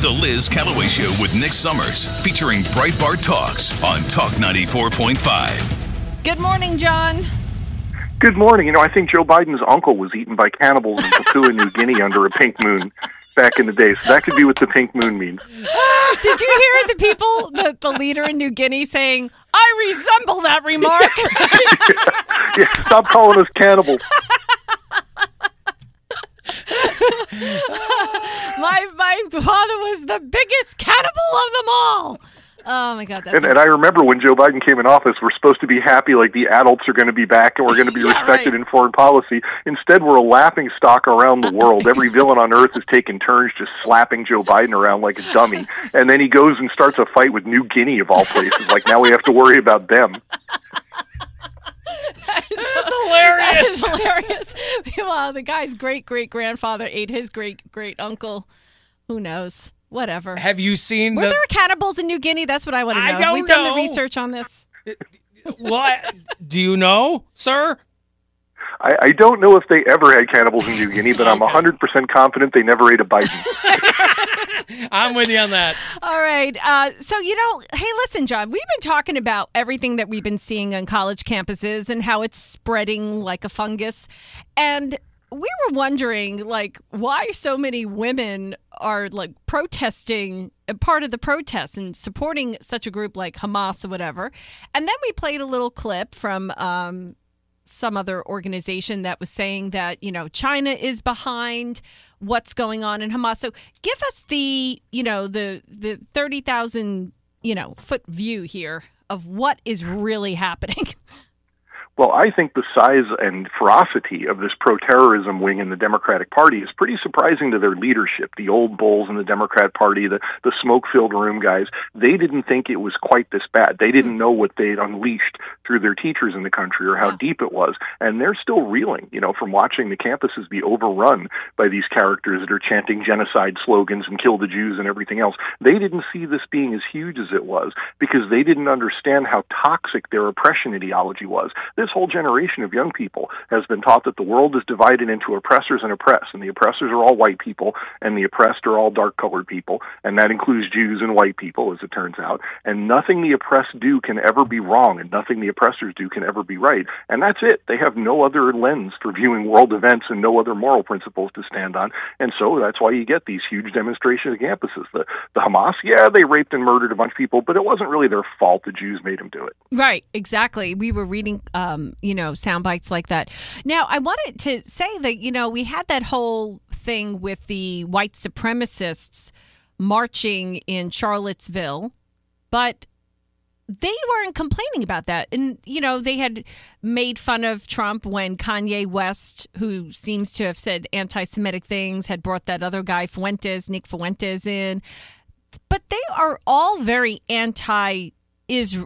The Liz Callaway Show with Nick Summers, featuring Breitbart Talks on Talk 94.5. Good morning, John. Good morning. I think Joe Biden's uncle was eaten by cannibals in Papua New Guinea under a pink moon back in the day. So that could be what the pink moon means. Did you hear the people, the leader in New Guinea saying, I resemble that remark? Yeah, stop calling us cannibals. My father was the biggest cannibal of them all. Oh, my God. And I remember when Joe Biden came in office, we're supposed to be happy like the adults are going to be back and we're going to be respected in foreign policy. Instead, we're a laughing stock around the world. Every villain on earth is taking turns just slapping Joe Biden around like a dummy. And then he goes and starts a fight with New Guinea, of all places. Like, now we have to worry about them. That is hilarious. That is hilarious. Well, the guy's great-great-grandfather ate his great-great-uncle. Who knows? Whatever. Have you seen Were there cannibals in New Guinea? That's what I want to know. I don't Have we done know. the research on this? What? Do you know, sir? I don't know if they ever had cannibals in New Guinea, but I'm 100% confident they never ate a Biden. I'm with you on that. All right. So, hey, listen, John, we've been talking about everything that we've been seeing on college campuses and how it's spreading like a fungus. And we were wondering, why so many women are, protesting, part of the protests and supporting such a group like Hamas or whatever. And then we played a little clip from some other organization that was saying that, China is behind what's going on in Hamas. So give us the 30,000, foot view here of what is really happening. Well, I think the size and ferocity of this pro-terrorism wing in the Democratic Party is pretty surprising to their leadership. The old bulls in the Democrat Party, the smoke-filled room guys, they didn't think it was quite this bad. They didn't know what they'd unleashed through their teachers in the country or how deep it was. And they're still reeling, from watching the campuses be overrun by these characters that are chanting genocide slogans and kill the Jews and everything else. They didn't see this being as huge as it was because they didn't understand how toxic their oppression ideology was. This whole generation of young people has been taught that the world is divided into oppressors and oppressed, and the oppressors are all white people, and the oppressed are all dark-colored people, and that includes Jews and white people, as it turns out, and nothing the oppressed do can ever be wrong, and nothing the oppressors do can ever be right, and that's it. They have no other lens for viewing world events and no other moral principles to stand on, and so that's why you get these huge demonstrations at campuses. The Hamas, they raped and murdered a bunch of people, but it wasn't really their fault. The Jews made them do it. Right, exactly. We were reading sound bites like that. Now, I wanted to say that, we had that whole thing with the white supremacists marching in Charlottesville, but they weren't complaining about that. And, they had made fun of Trump when Kanye West, who seems to have said anti-Semitic things, had brought that other guy, Nick Fuentes, in. But they are all very anti-Jewish,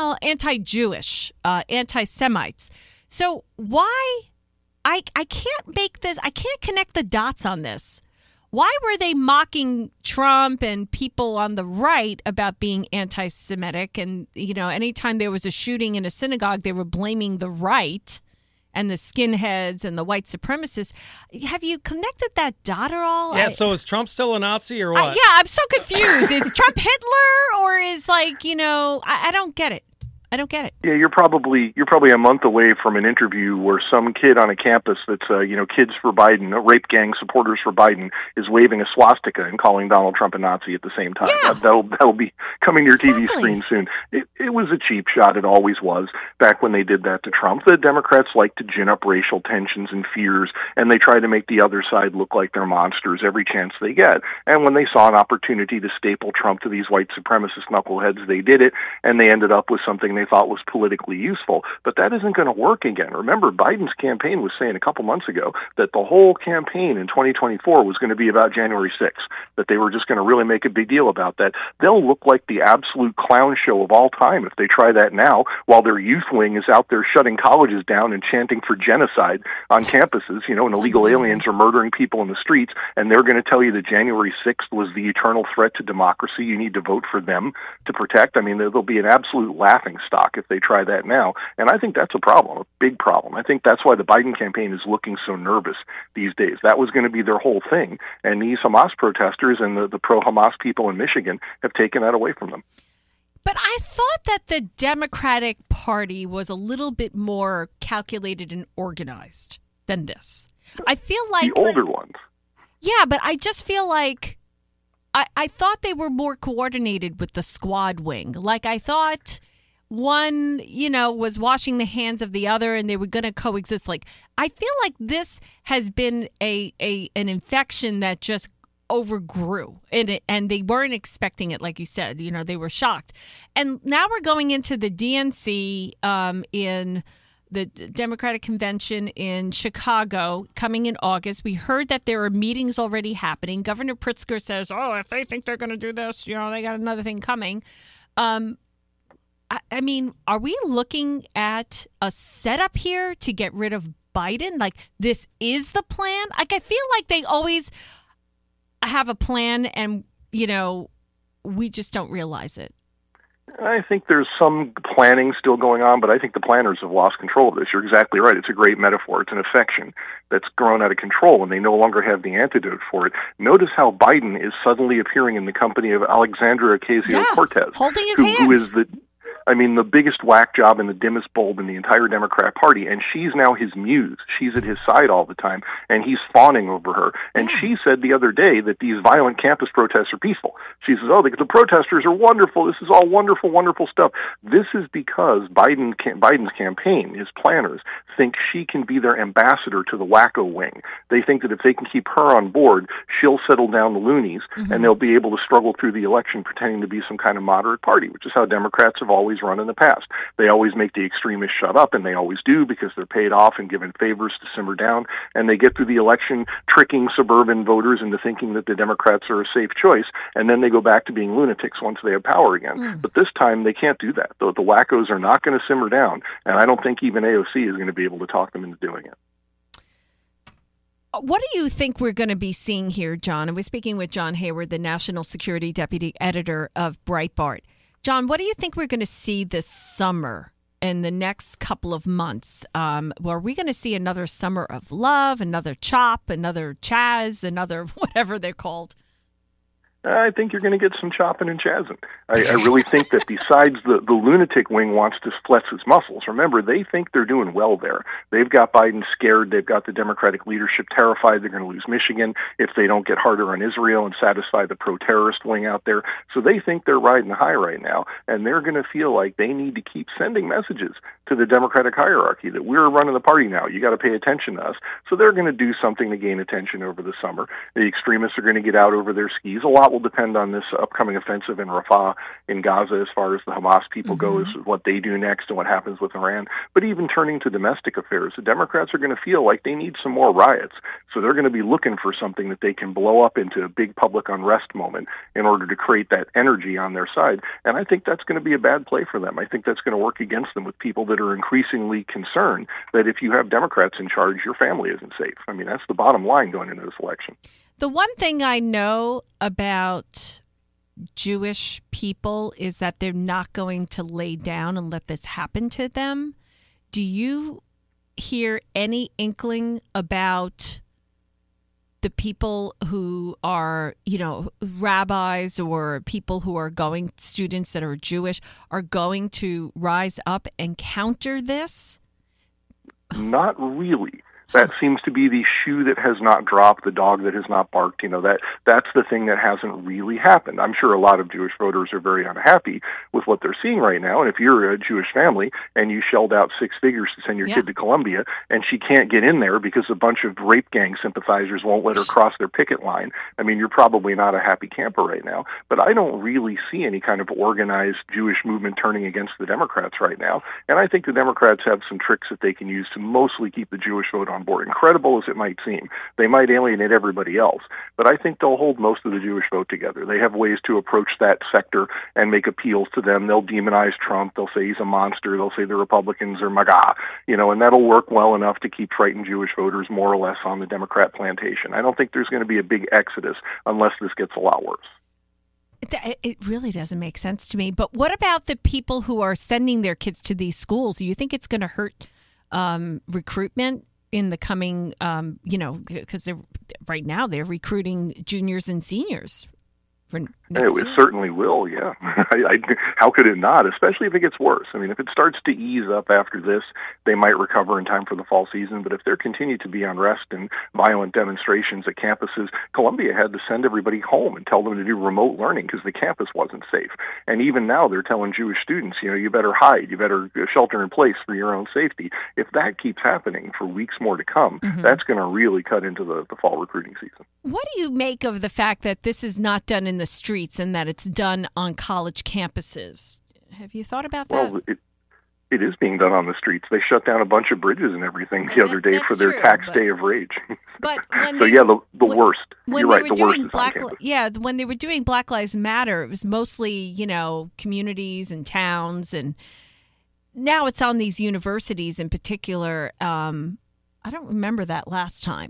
anti-Semites. So why? I can't make this. I can't connect the dots on this. Why were they mocking Trump and people on the right about being anti-Semitic? And, anytime there was a shooting in a synagogue, they were blaming the right and the skinheads and the white supremacists. Have you connected that dot at all? Yeah, so is Trump still a Nazi or what? I'm so confused. Is Trump Hitler or is I don't get it. I don't get it. Yeah, you're probably a month away from an interview where some kid on a campus that's Kids for Biden, rape gang supporters for Biden, is waving a swastika and calling Donald Trump a Nazi at the same time. Yeah. That'll be coming to your TV screen soon. It was a cheap shot. It always was back when they did that to Trump. The Democrats like to gin up racial tensions and fears, and they try to make the other side look like they're monsters every chance they get. And when they saw an opportunity to staple Trump to these white supremacist knuckleheads, they did it, and they ended up with something they thought was politically useful. But that isn't going to work again. Remember, Biden's campaign was saying a couple months ago that the whole campaign in 2024 was going to be about January 6th, that they were just going to really make a big deal about that. They'll look like the absolute clown show of all time if they try that now, while their youth wing is out there shutting colleges down and chanting for genocide on campuses, and illegal aliens are murdering people in the streets, and they're going to tell you that January 6th was the eternal threat to democracy. You need to vote for them to protect. I mean, there'll be an absolute laughing stock if they try that now. And I think that's a problem, a big problem. I think that's why the Biden campaign is looking so nervous these days. That was going to be their whole thing. And these Hamas protesters and the pro-Hamas people in Michigan have taken that away from them. But I thought that the Democratic Party was a little bit more calculated and organized than this. I feel like the older ones. Yeah, but I just feel like I thought they were more coordinated with the squad wing. Like I thought one, was washing the hands of the other and they were going to coexist. Like I feel like this has been an infection that just overgrew and they weren't expecting it, like you said. They were shocked. And now we're going into the DNC in the Democratic Convention in Chicago coming in August. We heard that there are meetings already happening. Governor Pritzker says, if they think they're going to do this, they got another thing coming. I mean, are we looking at a setup here to get rid of Biden? Like, this is the plan? Like, I feel like they always have a plan and, we just don't realize it. I think there's some planning still going on, but I think the planners have lost control of this. You're exactly right. It's a great metaphor. It's an affection that's grown out of control, and they no longer have the antidote for it. Notice how Biden is suddenly appearing in the company of Alexandria Ocasio-Cortez, holding his hand. Who is the biggest whack job and the dimmest bulb in the entire Democrat Party, and she's now his muse. She's at his side all the time, and he's fawning over her. And she said the other day that these violent campus protests are peaceful. She says, the protesters are wonderful. This is all wonderful, wonderful stuff. This is because Biden's campaign, his planners, think she can be their ambassador to the wacko wing. They think that if they can keep her on board, she'll settle down the loonies, and they'll be able to struggle through the election pretending to be some kind of moderate party, which is how Democrats have always run in the past. They always make the extremists shut up, and they always do because they're paid off and given favors to simmer down, and they get through the election tricking suburban voters into thinking that the Democrats are a safe choice, and then they go back to being lunatics once they have power again. But this time they can't do that. The wackos are not going to simmer down, and I don't think even AOC is going to be able to talk them into doing it. What do you think we're going to be seeing here, John? And we're speaking with John Hayward, the National Security Deputy Editor of Breitbart. John, what do you think we're going to see this summer in the next couple of months? Are we going to see another summer of love, another CHOP, another Chaz, another whatever they're called? I think you're going to get some chopping and chazzing. I really think that besides the lunatic wing wants to flex its muscles. Remember, they think they're doing well there. They've got Biden scared. They've got the Democratic leadership terrified they're going to lose Michigan if they don't get harder on Israel and satisfy the pro-terrorist wing out there. So they think they're riding high right now, and they're going to feel like they need to keep sending messages to the Democratic hierarchy that we're running the party now. You got to pay attention to us. So they're going to do something to gain attention over the summer. The extremists are going to get out over their skis. A lot will depend on this upcoming offensive in Rafah in Gaza as far as the Hamas people go, as what they do next and what happens with Iran. But even turning to domestic affairs, the Democrats are going to feel like they need some more riots. So they're going to be looking for something that they can blow up into a big public unrest moment in order to create that energy on their side. And I think that's going to be a bad play for them. I think that's going to work against them with people that are increasingly concerned that if you have Democrats in charge, your family isn't safe. I mean, that's the bottom line going into this election. The one thing I know about Jewish people is that they're not going to lay down and let this happen to them. Do you hear any inkling about the people who are, rabbis or people who are students that are Jewish are going to rise up and counter this? Not really. That seems to be the shoe that has not dropped, the dog that has not barked. That's the thing that hasn't really happened. I'm sure a lot of Jewish voters are very unhappy with what they're seeing right now. And if you're a Jewish family and you shelled out six figures to send your kid to Columbia and she can't get in there because a bunch of rape gang sympathizers won't let her cross their picket line, I mean, you're probably not a happy camper right now. But I don't really see any kind of organized Jewish movement turning against the Democrats right now. And I think the Democrats have some tricks that they can use to mostly keep the Jewish vote on board. Incredible as it might seem, they might alienate everybody else, but I think they'll hold most of the Jewish vote together. They have ways to approach that sector and make appeals to them. They'll demonize Trump. They'll say he's a monster. They'll say the Republicans are MAGA, and that'll work well enough to keep frightened Jewish voters more or less on the Democrat plantation. I don't think there's going to be a big exodus unless this gets a lot worse. It really doesn't make sense to me. But what about the people who are sending their kids to these schools? Do you think it's going to hurt recruitment in the coming, because right now they're recruiting juniors and seniors for next year? It certainly will, yeah. How could it not, especially if it gets worse? I mean, if it starts to ease up after this, they might recover in time for the fall season. But if there continue to be unrest and violent demonstrations at campuses, Columbia had to send everybody home and tell them to do remote learning because the campus wasn't safe. And even now they're telling Jewish students, you better hide, you better shelter in place for your own safety. If that keeps happening for weeks more to come, that's going to really cut into the fall recruiting season. What do you make of the fact that this is not done in the streets and that it's done on college campuses? Have you thought about that? Well, it is being done on the streets. They shut down a bunch of bridges and everything the other day for their tax day of rage. But the worst. You're right. The worst is on campus. Yeah, when they were doing Black Lives Matter, it was mostly communities and towns, and now it's on these universities in particular. I don't remember that last time.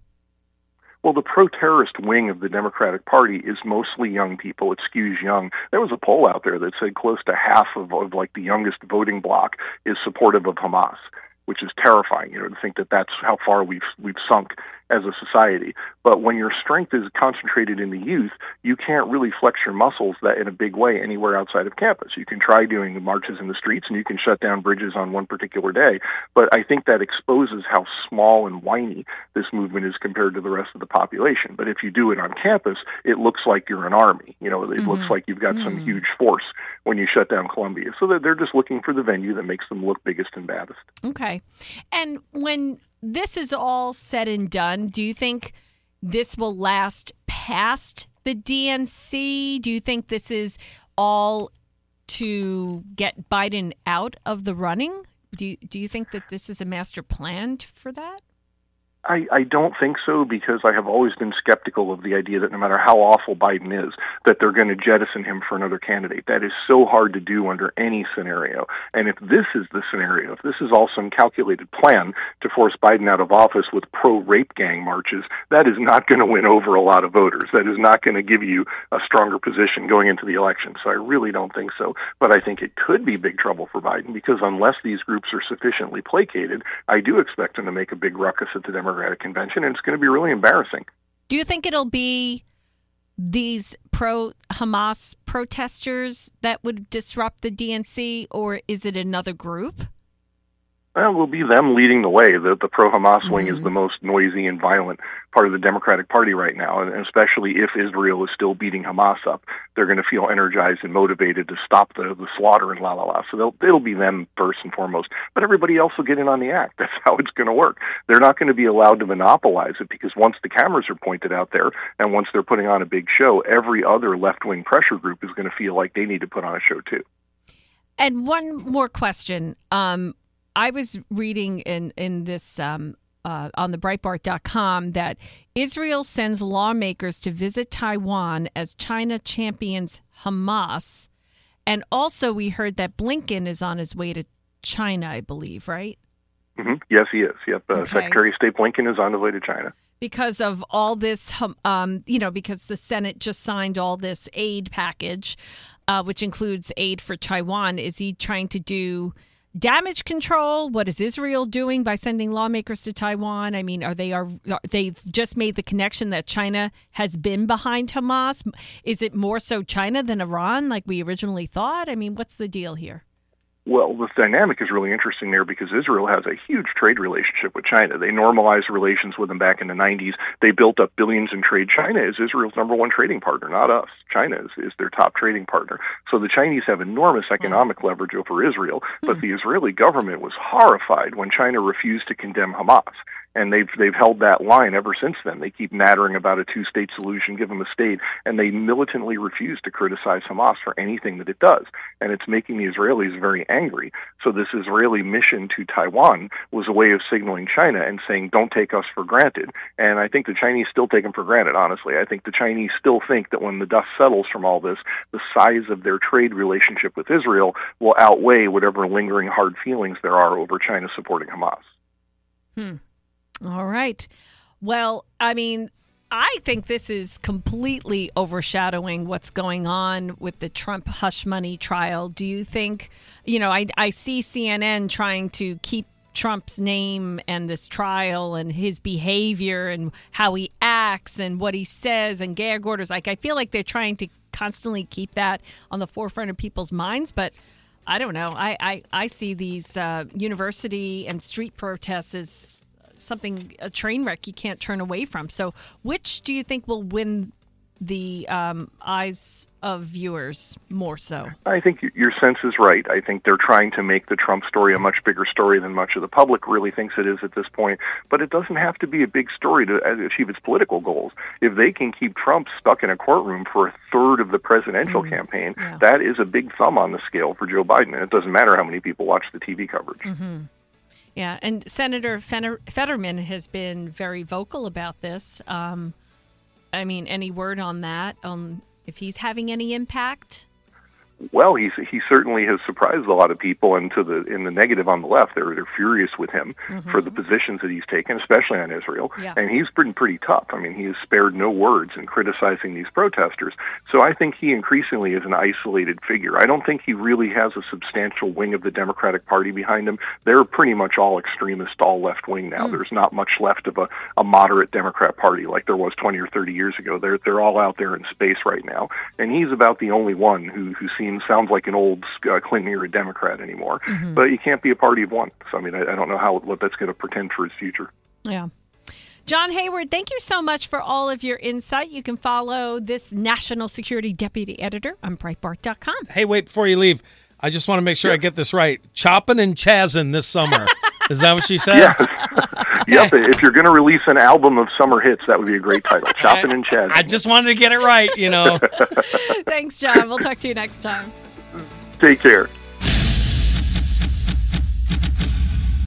Well, the pro-terrorist wing of the Democratic Party is mostly young people. It skews young. There was a poll out there that said close to half of the youngest voting bloc is supportive of Hamas, which is terrifying, to think that that's how far we've sunk as a society. But when your strength is concentrated in the youth, you can't really flex your muscles that in a big way anywhere outside of campus. You can try doing the marches in the streets and you can shut down bridges on one particular day. But I think that exposes how small and whiny this movement is compared to the rest of the population. But if you do it on campus, it looks like you're an army. It looks like you've got some huge force when you shut down Columbia. So that they're just looking for the venue that makes them look biggest and baddest. Okay. And when this is all said and done, do you think this will last past the DNC? Do you think this is all to get Biden out of the running? Do you think that this is a master plan for that? I don't think so, because I have always been skeptical of the idea that no matter how awful Biden is, that they're going to jettison him for another candidate. That is so hard to do under any scenario. And if this is the scenario, if this is all some calculated plan to force Biden out of office with pro-rape gang marches, that is not going to win over a lot of voters. That is not going to give you a stronger position going into the election. So I really don't think so. But I think it could be big trouble for Biden, because unless these groups are sufficiently placated, I do expect him to make a big ruckus at the Democratic convention, and it's going to be really embarrassing. Do you think it'll be these pro-Hamas protesters that would disrupt the DNC, or is it another group? Well, it will be them leading the way. The pro-Hamas wing is the most noisy and violent part of the Democratic Party right now, and especially if Israel is still beating Hamas up, they're going to feel energized and motivated to stop the slaughter and la. So it'll be them first and foremost, but everybody else will get in on the act. That's how it's going to work. They're not going to be allowed to monopolize it, because once the cameras are pointed out there and once they're putting on a big show, every other left-wing pressure group is going to feel like they need to put on a show too. And one more question. I was reading in this on the Breitbart.com that Israel sends lawmakers to visit Taiwan as China champions Hamas. And also we heard that Blinken is on his way to China, I believe, right? Mm-hmm. Yes, he is. Yep. Okay. Secretary of State Blinken is on his way to China. Because of all this, because the Senate just signed all this aid package, which includes aid for Taiwan. Is he trying to do damage control? What is Israel doing by sending lawmakers to Taiwan? I mean, they've just made the connection that China has been behind Hamas? Is it more so China than Iran, like we originally thought? I mean, what's the deal here? Well, the dynamic is really interesting there, because Israel has a huge trade relationship with China. They normalized relations with them back in the 90s. They built up billions in trade. China is Israel's number one trading partner, not us. China is their top trading partner. So the Chinese have enormous economic leverage over Israel, but the Israeli government was horrified when China refused to condemn Hamas. And they've held that line ever since then. They keep nattering about a two-state solution, give them a state, and they militantly refuse to criticize Hamas for anything that it does. And it's making the Israelis very angry. So this Israeli mission to Taiwan was a way of signaling China and saying, don't take us for granted. And I think the Chinese still take them for granted, honestly. I think the Chinese still think that when the dust settles from all this, the size of their trade relationship with Israel will outweigh whatever lingering hard feelings there are over China supporting Hamas. All right. Well, I mean, I think this is completely overshadowing what's going on with the Trump hush money trial. Do you think, I see CNN trying to keep Trump's name and this trial and his behavior and how he acts and what he says and gag orders. Like, I feel like they're trying to constantly keep that on the forefront of people's minds. But I don't know. I see these university and street protests as a train wreck you can't turn away from. So which do you think will win the eyes of viewers more so? I think your sense is right. I think they're trying to make the Trump story a much bigger story than much of the public really thinks it is at this point. But it doesn't have to be a big story to achieve its political goals. If they can keep Trump stuck in a courtroom for a third of the presidential campaign, that is a big thumb on the scale for Joe Biden. And it doesn't matter how many people watch the TV coverage. Mm-hmm. Yeah, and Senator Fetterman has been very vocal about this. Any word on that? If he's having any impact? Well, he certainly has surprised a lot of people, and in the negative on the left, they're furious with him for the positions that he's taken, especially on Israel. Yeah. And he's been pretty tough. I mean, he has spared no words in criticizing these protesters. So I think he increasingly is an isolated figure. I don't think he really has a substantial wing of the Democratic Party behind him. They're pretty much all extremist, all left wing now. There's not much left of a moderate Democrat Party like there was 20 or 30 years ago. They're all out there in space right now, and he's about the only one who sounds like an old Clinton era Democrat anymore. But you can't be a party of one. So I don't know what that's going to portend for his future. Yeah. John Hayward, thank you so much for all of your insight. You can follow this national security deputy editor on Breitbart.com. Hey, wait, before you leave, I just want to make sure I get this right. Choppin' and chazzin' this summer. Is that what she said? Yes. Yep. If you're going to release an album of summer hits, that would be a great title. Choppin' and chazzin'. I just wanted to get it right, Thanks, John. We'll talk to you next time. Take care.